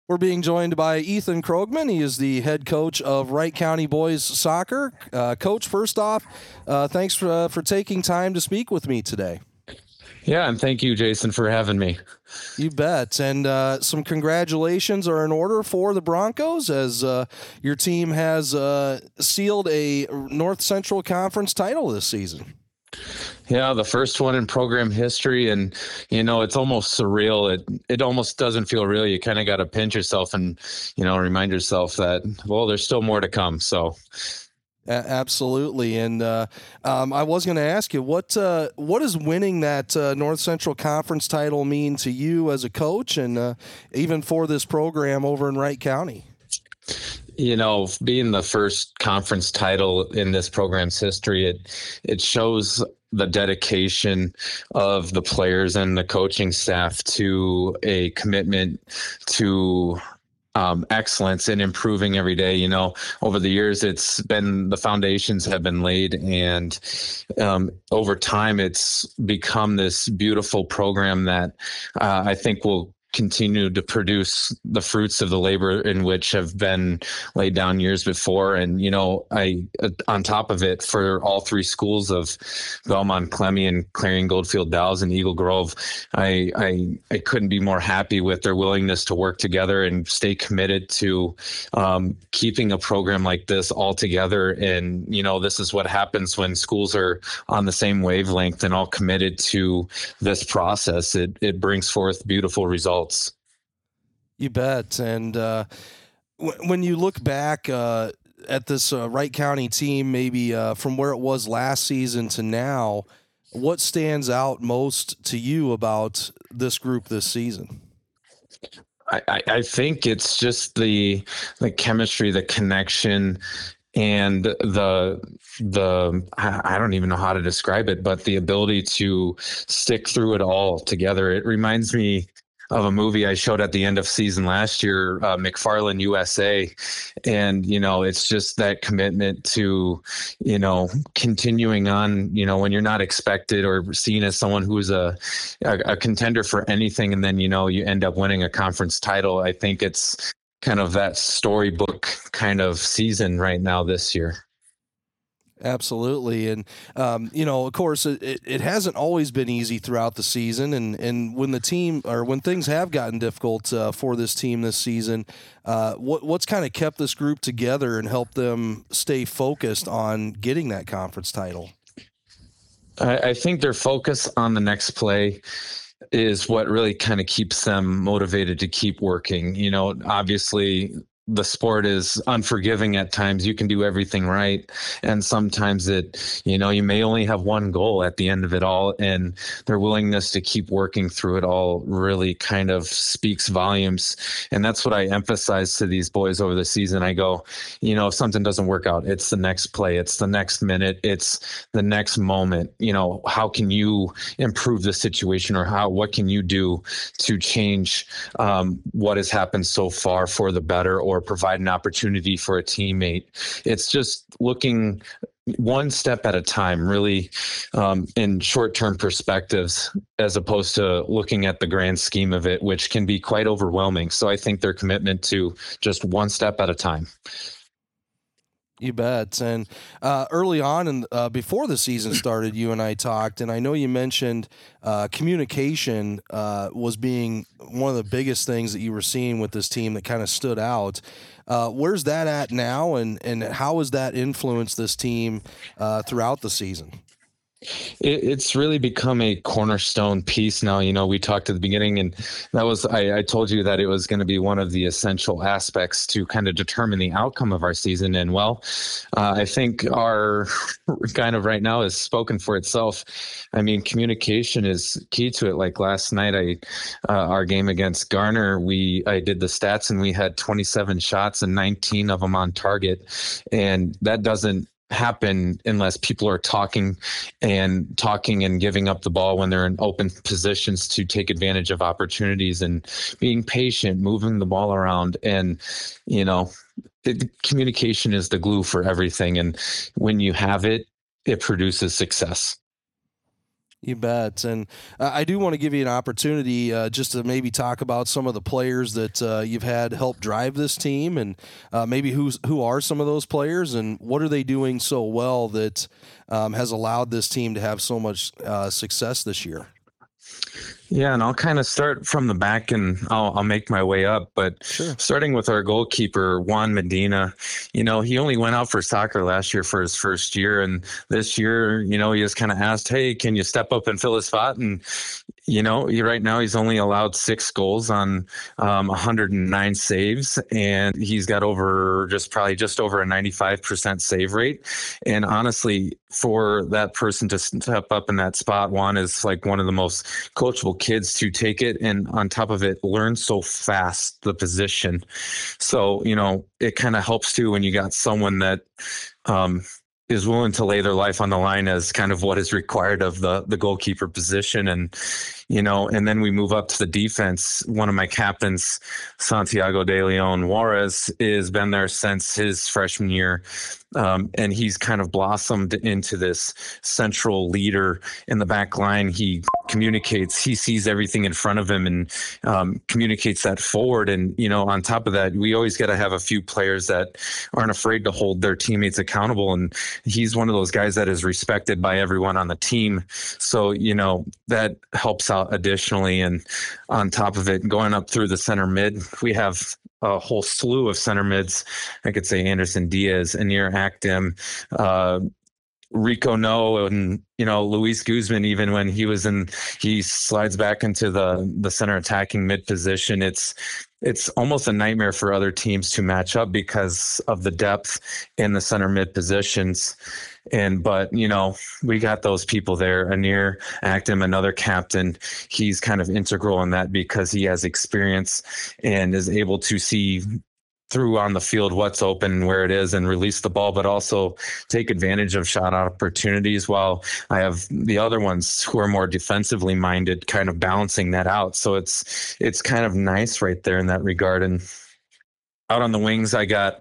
We're being joined by Ethan Krogman. He is the head coach of Wright County Boys Soccer. Coach, first off, thanks for taking time to speak with me today. Yeah, and thank you, Jason, for having me. You bet. And some congratulations are in order for the Broncos as your team has sealed a North Central Conference title this season. Yeah, the first one in program history, and it's almost surreal. It almost doesn't feel real. You kind of got to pinch yourself and remind yourself that there's still more to come. So absolutely. And I was going to ask you, what does winning that North Central Conference title mean to you as a coach, and even for this program over in Wright County? Being the first conference title in this program's history, it shows the dedication of the players and the coaching staff to a commitment to excellence and improving every day. Over the years, the foundations have been laid, and over time, it's become this beautiful program that I think will continue to produce the fruits of the labor in which have been laid down years before. And, on top of it, for all three schools of Belmont, Clemmy, and Clarion Goldfield Dalles and Eagle Grove, I couldn't be more happy with their willingness to work together and stay committed to keeping a program like this all together. And, this is what happens when schools are on the same wavelength and all committed to this process. It brings forth beautiful results. You bet. And when you look back at this Wright County team, maybe from where it was last season to now, what stands out most to you about this group this season? I think it's just the chemistry, the connection, and the I don't even know how to describe it, but the ability to stick through it all together. It reminds me of a movie I showed at the end of season last year, McFarland USA. And, it's just that commitment to, continuing on, when you're not expected or seen as someone who's a contender for anything. And then, you end up winning a conference title. I think it's kind of that storybook kind of season right now this year. Absolutely. And, of course, it hasn't always been easy throughout the season. And when when things have gotten difficult for this team this season, what's kind of kept this group together and helped them stay focused on getting that conference title? I think their focus on the next play is what really kind of keeps them motivated to keep working. Obviously, the sport is unforgiving at times. You can do everything right, and sometimes you may only have one goal at the end of it all, and their willingness to keep working through it all really kind of speaks volumes. And that's what I emphasize to these boys over the season. I go, if something doesn't work out, it's the next play, it's the next minute, it's the next moment. How can you improve the situation, or what can you do to change what has happened so far for the better, or provide an opportunity for a teammate? It's just looking one step at a time, really, in short-term perspectives, as opposed to looking at the grand scheme of it, which can be quite overwhelming. So I think their commitment to just one step at a time. You bet. And early on, and before the season started, you and I talked, and I know you mentioned communication was being one of the biggest things that you were seeing with this team that kind of stood out. Where's that at now, and how has that influenced this team throughout the season? It's really become a cornerstone piece now. We talked at the beginning, and that was, I told you that it was going to be one of the essential aspects to kind of determine the outcome of our season. And I think our kind of right now is spoken for itself. I mean, communication is key to it. Like last night, our game against Garner, I did the stats, and we had 27 shots and 19 of them on target. And that doesn't happen unless people are talking and giving up the ball when they're in open positions to take advantage of opportunities, and being patient, moving the ball around. And, communication is the glue for everything. And when you have it, it produces success. You bet. And I do want to give you an opportunity just to maybe talk about some of the players that you've had help drive this team, and maybe who are some of those players and what are they doing so well that has allowed this team to have so much success this year. Yeah, and I'll kind of start from the back and I'll make my way up. But Sure. starting with our goalkeeper, Juan Medina, he only went out for soccer last year for his first year. And this year, he just kind of asked, hey, can you step up and fill his spot? And right now he's only allowed 6 goals on 109 saves, and he's got probably just over a 95% save rate. And honestly, for that person to step up in that spot, Juan is like one of the most coachable kids to take it, and on top of it, learn so fast the position. So, it kind of helps too when you got someone that is willing to lay their life on the line as kind of what is required of the goalkeeper position. And then we move up to the defense. One of my captains, Santiago de Leon Juarez, has been there since his freshman year. And he's kind of blossomed into this central leader in the back line. He communicates, he sees everything in front of him and communicates that forward. And, on top of that, we always got to have a few players that aren't afraid to hold their teammates accountable. And he's one of those guys that is respected by everyone on the team. So, that helps out additionally. And on top of it, going up through the center mid, we have a whole slew of center mids. I could say Anderson Diaz, Anir Akdem, Rico No, and Luis Guzman. Even when he slides back into the center attacking mid position, it's almost a nightmare for other teams to match up because of the depth in the center mid positions. But we got those people there. Anir Akdem, another captain, he's kind of integral in that because he has experience and is able to see through on the field what's open, where it is, and release the ball, but also take advantage of shot opportunities, while I have the other ones who are more defensively minded kind of balancing that out. So it's kind of nice right there in that regard. And out on the wings, I got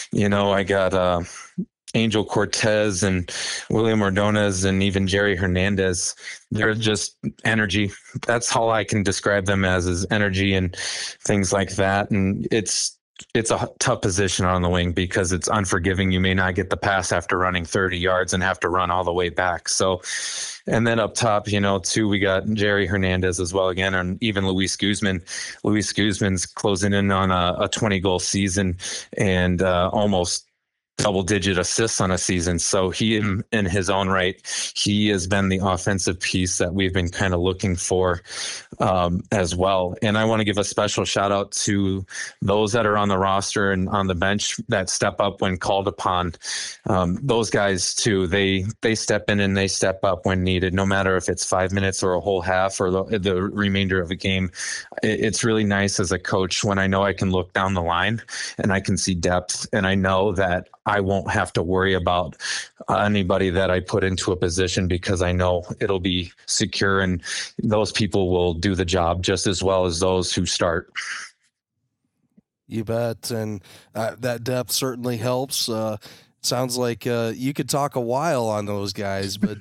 Angel Cortez and William Ordonez and even Jerry Hernandez. They're just energy. That's all I can describe them as, is energy and things like that. And it's a tough position on the wing because it's unforgiving. You may not get the pass after running 30 yards and have to run all the way back. So, and then up top, too, we got Jerry Hernandez as well again, and even Luis Guzman. Luis Guzman's closing in on a 20-goal season and almost double-digit assists on a season. So he, in his own right, he has been the offensive piece that we've been kind of looking for as well. And I want to give a special shout out to those that are on the roster and on the bench that step up when called upon. Those guys too, they step in and they step up when needed, no matter if it's 5 minutes or a whole half or the remainder of a game. It's really nice as a coach when I know I can look down the line and I can see depth, and I know that I won't have to worry about anybody that I put into a position because I know it'll be secure, and those people will do the job just as well as those who start. You bet. And that depth certainly helps. Sounds like you could talk a while on those guys, but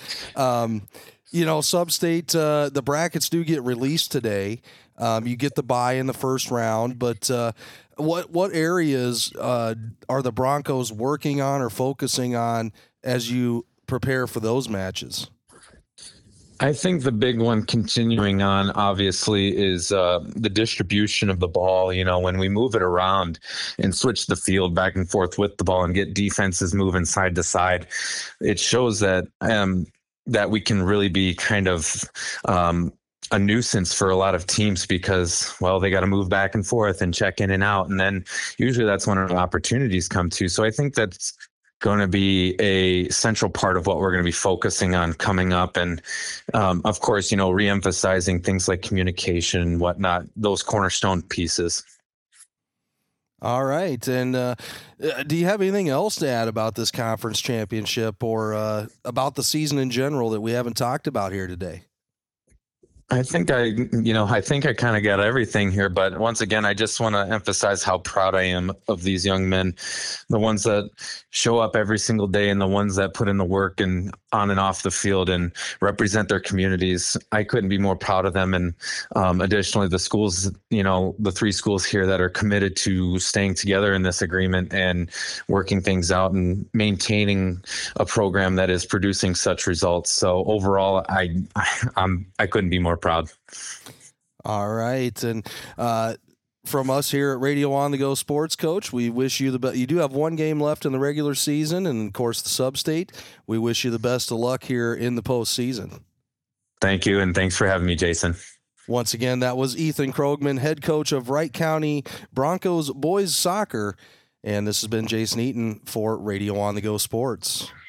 Sub-State, the brackets do get released today. You get the bye in the first round, but what areas are the Broncos working on or focusing on as you prepare for those matches? I think the big one continuing on, obviously, is the distribution of the ball. When we move it around and switch the field back and forth with the ball and get defenses moving side to side, it shows that that we can really be kind of a nuisance for a lot of teams because, well, they got to move back and forth and check in and out. And then usually that's when opportunities come to. So I think that's going to be a central part of what we're going to be focusing on coming up. And of course, reemphasizing things like communication and whatnot, those cornerstone pieces. All right. And do you have anything else to add about this conference championship or about the season in general that we haven't talked about here today? I think I kind of got everything here, but once again, I just want to emphasize how proud I am of these young men, the ones that show up every single day and the ones that put in the work and on and off the field and represent their communities. I couldn't be more proud of them. And additionally, the schools, the 3 schools here that are committed to staying together in this agreement and working things out and maintaining a program that is producing such results. So overall, I couldn't be more proud. All right. And from us here at Radio On the Go Sports, Coach, we wish you the best. You do have 1 game left in the regular season and, of course, the sub-state. We wish you the best of luck here in the postseason. Thank you, and thanks for having me, Jason. Once again, that was Ethan Krogman, head coach of Wright County Broncos boys soccer. And this has been Jason Eaton for Radio On the Go Sports.